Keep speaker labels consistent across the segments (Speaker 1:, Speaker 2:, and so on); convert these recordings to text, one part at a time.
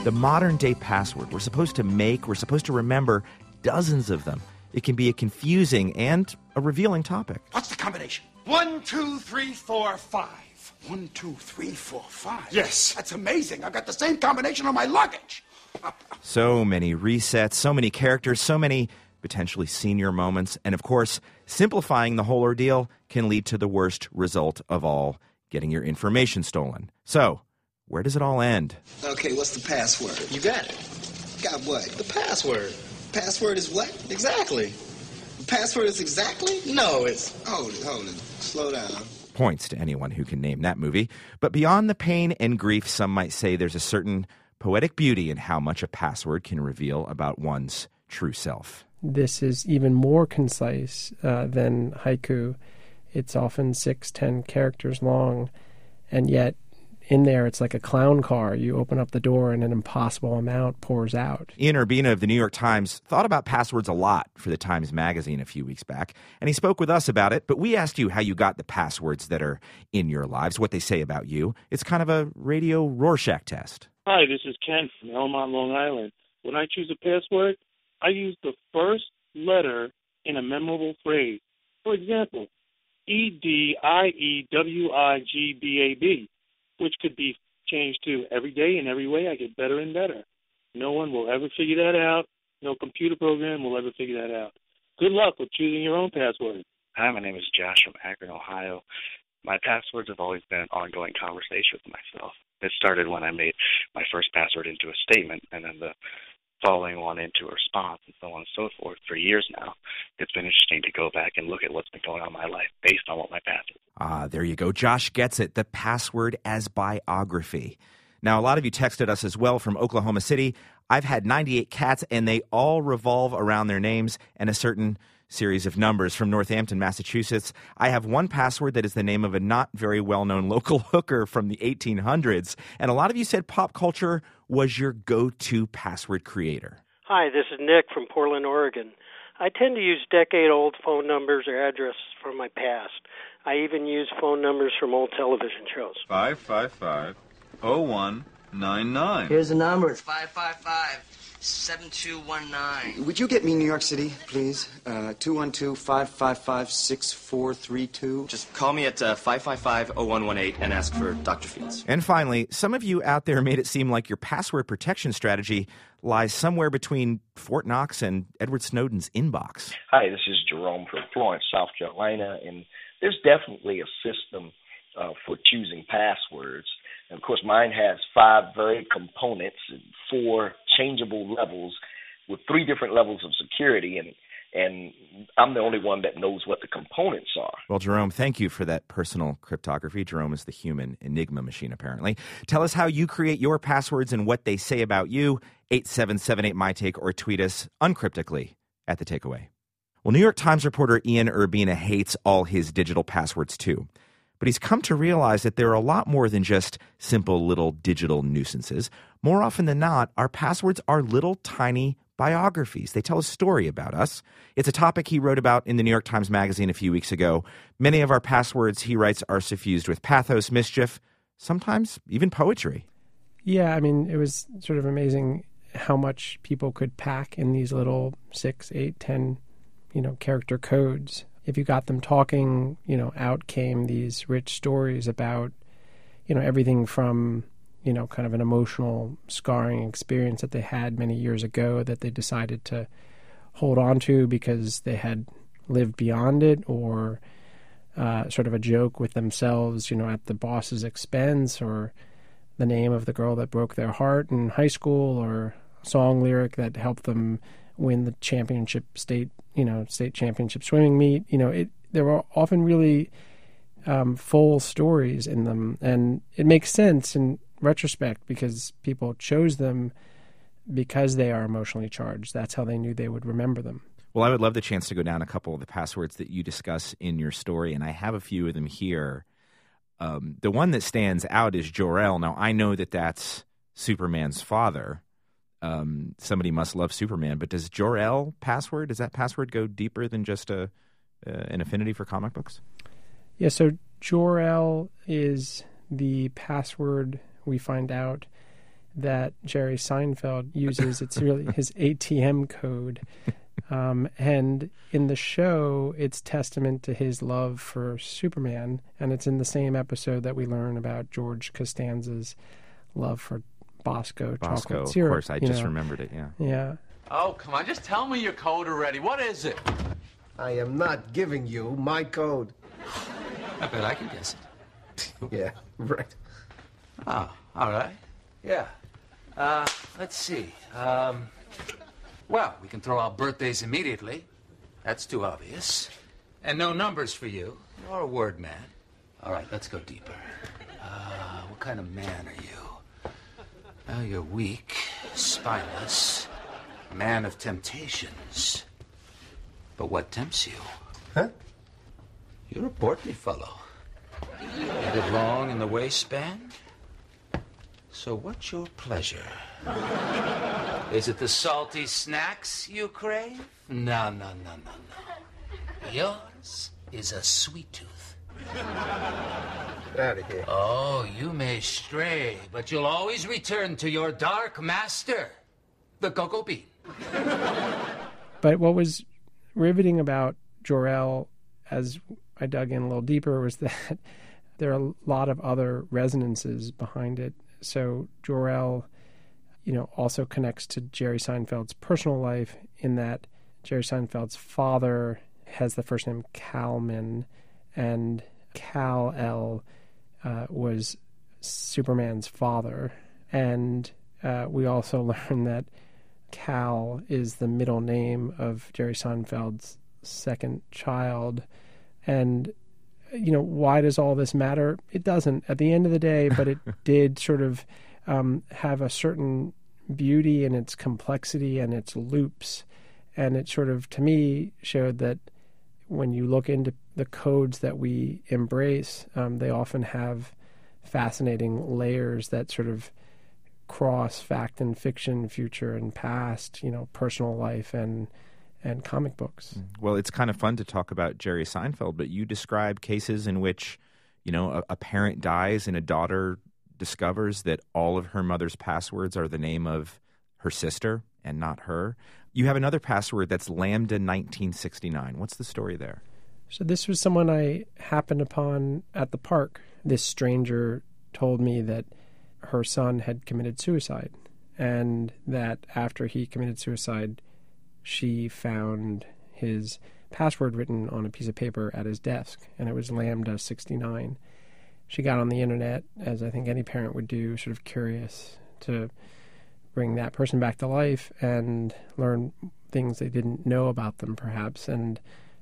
Speaker 1: The modern-day password, we're supposed to remember dozens of them. It can be a confusing and a revealing topic.
Speaker 2: What's the combination? 1, 2, 3, 4, 5.
Speaker 3: 1, 2, 3, 4, 5.
Speaker 2: Yes.
Speaker 3: That's amazing. I've got the same combination on my luggage.
Speaker 1: So many resets, so many characters, so many potentially senior moments. And of course, simplifying the whole ordeal can lead to the worst result of all, getting your information stolen. So, where does it all end?
Speaker 4: Okay, what's the password?
Speaker 5: You got it.
Speaker 4: Got what?
Speaker 5: The password.
Speaker 4: Password is what?
Speaker 5: Exactly.
Speaker 4: The password is exactly?
Speaker 5: No, it's...
Speaker 4: Hold it. Slow down.
Speaker 1: Points to anyone who can name that movie. But beyond the pain and grief, some might say there's a certain poetic beauty in how much a password can reveal about one's true self.
Speaker 6: This is even more concise than haiku. It's often 6, 10 characters long, and yet in there it's like a clown car. You open up the door and an impossible amount pours out.
Speaker 1: Ian Urbina of the New York Times thought about passwords a lot for the Times Magazine a few weeks back, and he spoke with us about it, but we asked you how you got the passwords that are in your lives, what they say about you. It's kind of a radio Rorschach test.
Speaker 7: Hi, this is Ken from Elmont, Long Island. When I choose a password, I use the first letter in a memorable phrase. For example, EDIEWIGBAB, which could be changed to every day and every way I get better and better. No one will ever figure that out. No computer program will ever figure that out. Good luck with choosing your own password.
Speaker 8: Hi, my name is Josh from Akron, Ohio. My passwords have always been an ongoing conversation with myself. It started when I made my first password into a statement, and then the following one into a response, and so on and so forth. For years now, it's been interesting to go back and look at what's been going on in my life based on what my past is.
Speaker 1: There you go. Josh gets it. The password as biography. Now, a lot of you texted us as well from Oklahoma City. I've had 98 cats, and they all revolve around their names and a certain series of numbers. From Northampton, Massachusetts, I have one password that is the name of a not very well-known local hooker from the 1800s. And a lot of you said pop culture was your go-to password creator.
Speaker 9: Hi, this is Nick from Portland, Oregon. I tend to use decade-old phone numbers or addresses from my past. I even use phone numbers from old television shows.
Speaker 10: 555-0199.
Speaker 11: Here's the number. It's 555-7219.
Speaker 4: Would you get me New York City, please? 212-555-6432.
Speaker 12: Just call me at 555-0118 and ask for Dr. Fields.
Speaker 1: And finally, some of you out there made it seem like your password protection strategy lies somewhere between Fort Knox and Edward Snowden's inbox.
Speaker 13: Hi, this is Jerome from Florence, South Carolina, and there's definitely a system for choosing passwords. And of course, mine has 5 varied components and 4 changeable levels with 3 different levels of security, and I'm the only one that knows what the components are.
Speaker 1: Well, Jerome, thank you for that personal cryptography. Jerome is the human enigma machine, apparently. Tell us how you create your passwords and what they say about you. 877-8MyTake, or tweet us uncryptically at The Takeaway. Well, New York Times reporter Ian Urbina hates all his digital passwords, too. But he's come to realize that there are a lot more than just simple little digital nuisances. More often than not, our passwords are little tiny biographies. They tell a story about us. It's a topic he wrote about in the New York Times Magazine a few weeks ago. Many of our passwords, he writes, are suffused with pathos, mischief, sometimes even poetry.
Speaker 6: Yeah, I mean, it was sort of amazing how much people could pack in these little 6, 8, 10, character codes. If you got them talking, out came these rich stories about, everything from, kind of an emotional scarring experience that they had many years ago that they decided to hold on to because they had lived beyond it, or sort of a joke with themselves, at the boss's expense, or the name of the girl that broke their heart in high school, or a song lyric that helped them win the state championship swimming meet. There were often really full stories in them, and it makes sense in retrospect because people chose them because they are emotionally charged. That's how they knew they would remember them.
Speaker 1: Well, I would love the chance to go down a couple of the passwords that you discuss in your story, and I have a few of them here. The one that stands out is Jor-El. Now, I know that that's Superman's father. Somebody must love Superman, but does Jor-El password, does that password go deeper than just an affinity for comic books?
Speaker 6: Yeah, so Jor-El is the password, we find out, that Jerry Seinfeld uses. It's really his ATM code. And in the show, it's testament to his love for Superman. And it's in the same episode that we learn about George Costanza's love for Bosco chocolate syrup.
Speaker 1: Of course, I just remembered it, yeah.
Speaker 6: Yeah.
Speaker 5: Oh, come on, just tell me your code already. What is it?
Speaker 10: I am not giving you my code.
Speaker 5: I bet I can guess it.
Speaker 10: Yeah, right.
Speaker 5: Oh, all right. Yeah. Let's see. Well, we can throw out birthdays immediately. That's too obvious. And no numbers for you. You're a word man. All right, let's go deeper. What kind of man are you? Well, you're weak, spineless, man of temptations. But what tempts you?
Speaker 10: Huh?
Speaker 5: You're a portly fellow. A bit long in the waistband. So what's your pleasure? Is it the salty snacks you crave? No. Yours is a sweet tooth.
Speaker 10: Out of here.
Speaker 5: Oh, you may stray, but you'll always return to your dark master, the cocoa bean.
Speaker 6: But what was riveting about Jor-El, as I dug in a little deeper, was that there are a lot of other resonances behind it. So Jor-El, also connects to Jerry Seinfeld's personal life in that Jerry Seinfeld's father has the first name Kalman, and Kal-El was Superman's father. And we also learn that Kal is the middle name of Jerry Seinfeld's second child. And, why does all this matter? It doesn't at the end of the day, but it did sort of have a certain beauty in its complexity and its loops. And it sort of, to me, showed that when you look into the codes that we embrace, they often have fascinating layers that sort of cross fact and fiction, future and past, personal life and comic books.
Speaker 1: Well, it's kind of fun to talk about Jerry Seinfeld, but you describe cases in which, a parent dies and a daughter discovers that all of her mother's passwords are the name of her sister and not her. You have another password that's Lambda 1969. What's the story there?
Speaker 6: So this was someone I happened upon at the park. This stranger told me that her son had committed suicide, and that after he committed suicide, she found his password written on a piece of paper at his desk, and it was Lambda 69. She got on the internet, as I think any parent would do, sort of curious to bring that person back to life and learn things they didn't know about them, perhaps. And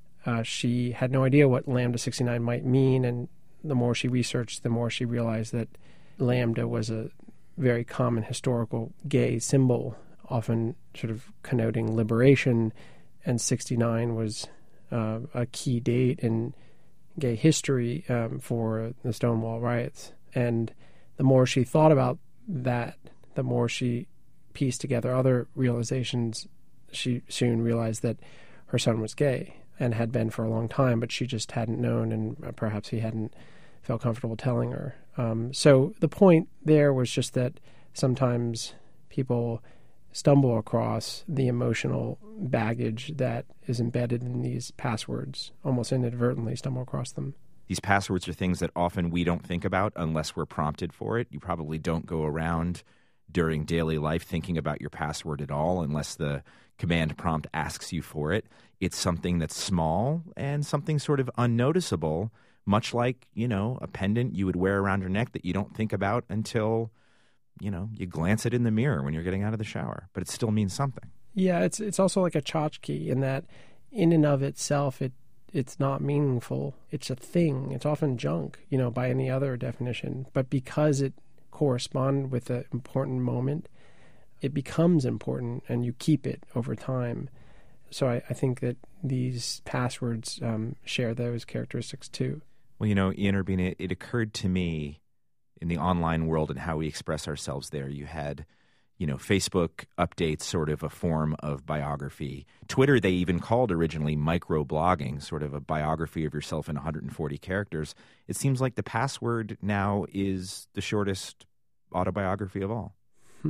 Speaker 6: she had no idea what Lambda 69 might mean, and the more she researched, the more she realized that Lambda was a very common historical gay symbol, often sort of connoting liberation, and 69 was a key date in gay history for the Stonewall riots. And the more she thought about that, the more she pieced together other realizations. She soon realized that her son was gay and had been for a long time, but she just hadn't known, and perhaps he hadn't felt comfortable telling her. So the point there was just that sometimes people stumble across the emotional baggage that is embedded in these passwords, almost inadvertently stumble across them.
Speaker 1: These passwords are things that often we don't think about unless we're prompted for it. You probably don't go around during daily life thinking about your password at all unless the command prompt asks you for it. It's something that's small and something sort of unnoticeable, much like, a pendant you would wear around your neck that you don't think about until, you glance it in the mirror when you're getting out of the shower. But it still means something.
Speaker 6: Yeah, it's also like a tchotchke in that in and of itself it's not meaningful. It's a thing. It's often junk, by any other definition. But because it corresponds with an important moment, it becomes important and you keep it over time. So I think that these passwords share those characteristics too.
Speaker 1: Well, Ian Urbina, it occurred to me in the online world and how we express ourselves there. You had, Facebook updates, sort of a form of biography. Twitter, they even called originally microblogging, sort of a biography of yourself in 140 characters. It seems like the password now is the shortest autobiography of all.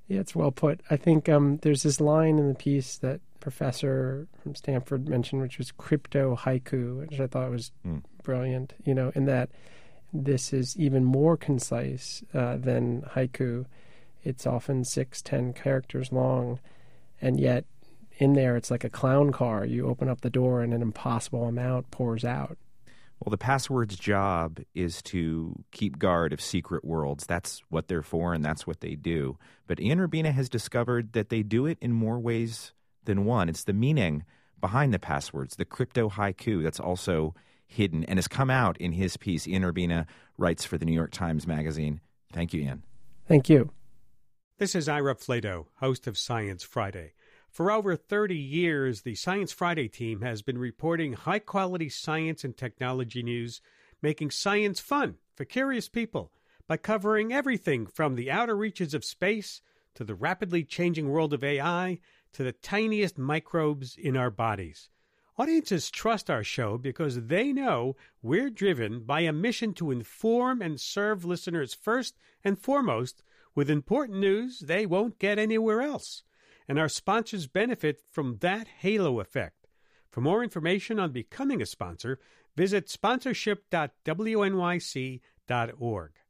Speaker 6: Yeah, it's well put. I think there's this line in the piece that professor from Stanford mentioned, which was crypto haiku, which I thought was brilliant, in that this is even more concise than haiku. It's often 6-10 characters long, and yet in there it's like a clown car. You open up the door and an impossible amount pours out.
Speaker 1: Well, the password's job is to keep guard of secret worlds. That's what they're for, and that's what they do. But Ian Urbina has discovered that they do it in more ways than one. It's the meaning behind the passwords, the crypto haiku, that's also hidden and has come out in his piece. Ian Urbina writes for the New York Times Magazine. Thank you, Ian.
Speaker 6: Thank you.
Speaker 11: This is Ira Flato, host of Science Friday. For over 30 years, the Science Friday team has been reporting high-quality science and technology news, making science fun for curious people by covering everything from the outer reaches of space to the rapidly changing world of AI to the tiniest microbes in our bodies. Audiences trust our show because they know we're driven by a mission to inform and serve listeners first and foremost with important news they won't get anywhere else. And our sponsors benefit from that halo effect. For more information on becoming a sponsor, visit sponsorship.wnyc.org.